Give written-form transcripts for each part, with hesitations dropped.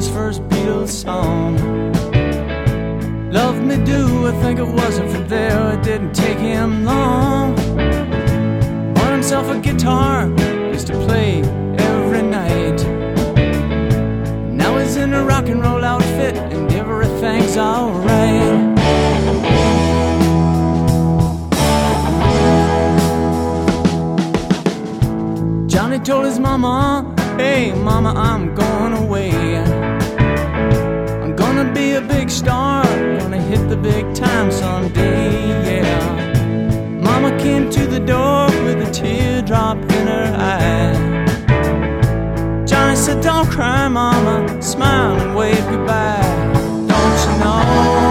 his first Beatles song. Love Me Do, I think it wasn't from there. It didn't take him long. Bought himself a guitar, used to play every night. Now he's in a rock and roll outfit and everything's alright. Johnny told his mama, "Hey mama, I'm going away. I'm gonna be a big star, gonna hit the big time someday, yeah." Mama came to the door with a teardrop in her eye. Johnny said, "Don't cry, mama, smile and wave goodbye. Don't you know?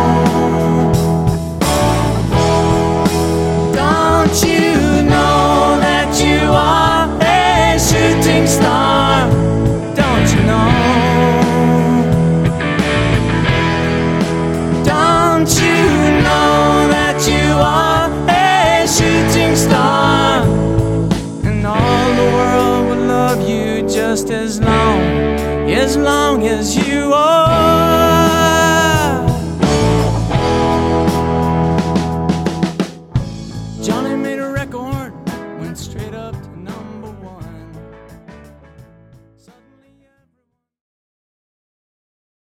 Don't you know that you are a shooting star? Don't you know? Don't you know that you are a shooting star? And all the world will love you just as long as you are."